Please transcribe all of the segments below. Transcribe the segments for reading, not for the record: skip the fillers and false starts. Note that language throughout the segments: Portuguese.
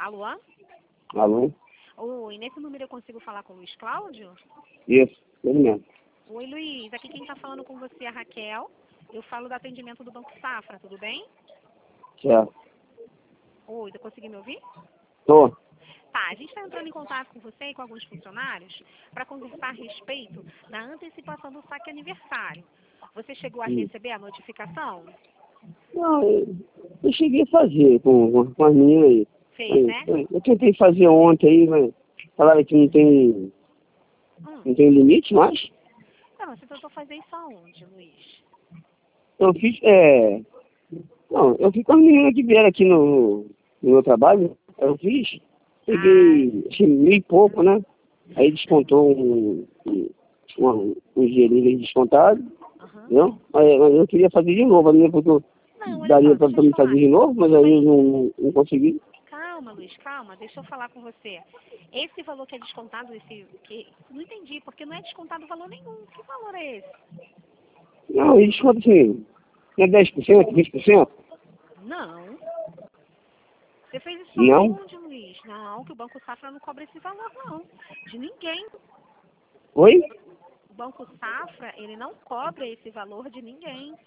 Alô? Alô? Oi, nesse número eu consigo falar com o Luiz Cláudio? Isso, ele mesmo. Oi, Luiz. Aqui quem está falando com você é a Raquel. Eu falo do atendimento do Banco Safra, tudo bem? Certo. Oi, você conseguiu me ouvir? Tô. Tá, a gente está entrando em contato com você e com alguns funcionários para conversar a respeito da antecipação do saque aniversário. Você chegou a receber a notificação? Não, eu cheguei a fazer com as meninas aí. Fez, né? Eu tentei fazer ontem aí, mas falaram que não tem limite mais. Não, você tentou fazer isso aonde, Luiz? Eu fiz, não, eu fiz com as meninas que vieram aqui no meu trabalho. Eu fiz, peguei, acho que 1.000 e pouco, né? Aí descontou um dinheirinho descontado, entendeu? Mas eu queria fazer de novo, a minha, porque Não, olha daria só, para deixa eu te me fazer falar. de novo, mas aí eu não consegui. Calma, Luiz, calma, deixa eu falar com você. Esse valor que é descontado, não entendi, porque não é descontado valor nenhum. Que valor é esse? Não, e desconto assim, não é 10%, 20%? Não. Você fez isso Não? aonde, Luiz? Não, que o Banco Safra não cobra esse valor, não. De ninguém. Oi? O Banco Safra, ele não cobra esse valor de ninguém.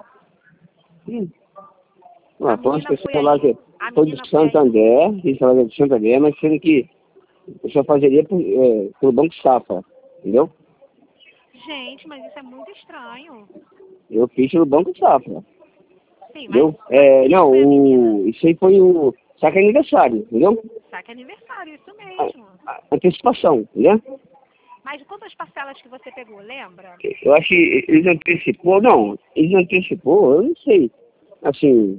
Ah, tem umas menina foi pessoas lá aí. que A sou menina de foi aí. Santander, eles falaram de Santander, mas sendo que eu só fazeria pelo Banco Safra, entendeu? Gente, mas isso é muito estranho. Eu fiz pelo Banco Safra, Sim, entendeu? mas quem Não, foi a menina? isso aí foi o saque aniversário, entendeu? Saque aniversário, isso A, mesmo. a antecipação, entendeu? Mas quantas parcelas que você pegou, lembra? Eu acho que eles antecipou, eu não sei. Assim,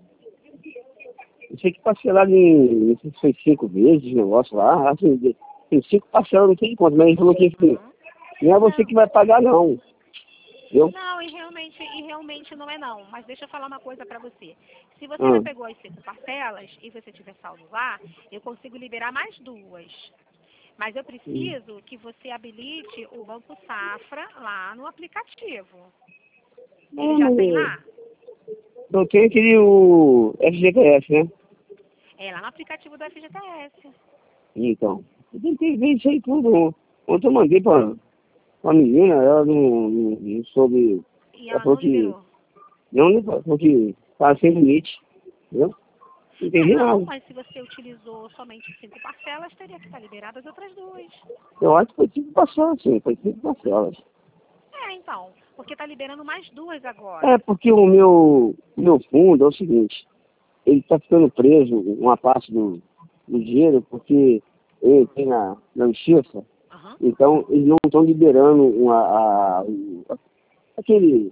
eu sei que parcelaram não sei se foi 5 vezes o negócio lá, assim, tem 5 parcelas, não sei quanto, mas ele falou que assim, não é você Não. que vai pagar não, entendeu? Não, e realmente não é não. Mas deixa eu falar uma coisa pra você. Se você já Ah, pegou as 5 parcelas e você tiver saldo lá, eu consigo liberar mais 2. Mas eu preciso que você habilite o Banco Safra lá no aplicativo. Ele não, já mas tem lá? eu tenho aquele o FGTS, né? É lá no aplicativo do FGTS. Então, eu tentei ver isso aí tudo. Ontem eu mandei pra menina, ela não soube, E ela ela falou não que, liberou. não, falou que tava sem limite, entendeu? Não É, entendi não, nada. mas se você utilizou somente 5 parcelas, teria que estar liberadas as outras 2. Eu acho que foi 5 parcelas, sim, foi 5 parcelas. É, então, porque está liberando mais 2 É agora. porque o meu fundo é o seguinte, ele está ficando preso, uma parte do dinheiro, porque ele tem na justiça, Aham. então eles não estão liberando aquele,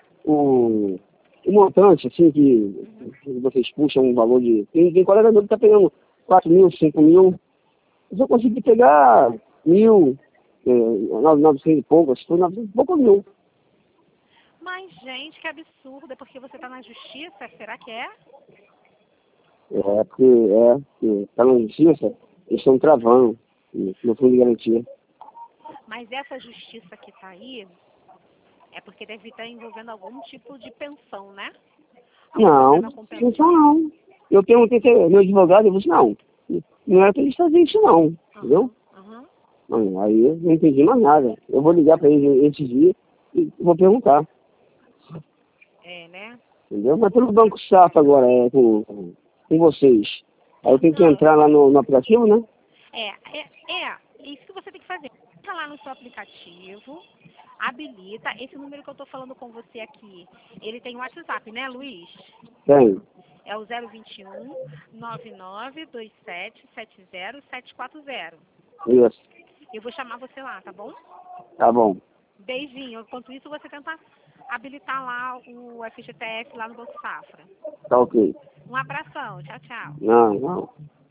o montante, assim, que vocês puxam um valor de. Tem colega meu que está pegando 4.000, 5.000, eu só consegui pegar 1.000, 900 e pouco, acho que foi 900 e pouco mil. Mas, gente, que absurdo, é porque você está na justiça, será que é? Porque está na justiça, eles estão travando no fundo de garantia. Mas essa justiça que está aí, é porque deve estar envolvendo algum tipo de pensão, né? Algum Não, problema com isso pensão. não. Eu perguntei para meu advogado, ele disse, não é para eles fazerem isso não, entendeu? Aham, aham. Não, aí eu não entendi mais nada. Eu vou ligar para eles esses dias e vou perguntar, É, né? entendeu? Mas pelo Banco Safra agora, com vocês. Aí eu tenho que Não, entrar lá no aplicativo, né? isso que você tem que fazer. Entra lá no seu aplicativo, habilita esse número que eu estou falando com você aqui. Ele tem o WhatsApp, né, Luiz? Tem. É o 021 9927 70740. Isso. Eu vou chamar você lá, tá bom? Tá bom. Beijinho. Enquanto isso, você tenta habilitar lá o FGTS lá no Banco Safra. Tá ok. Um abração. Tchau, tchau. Não.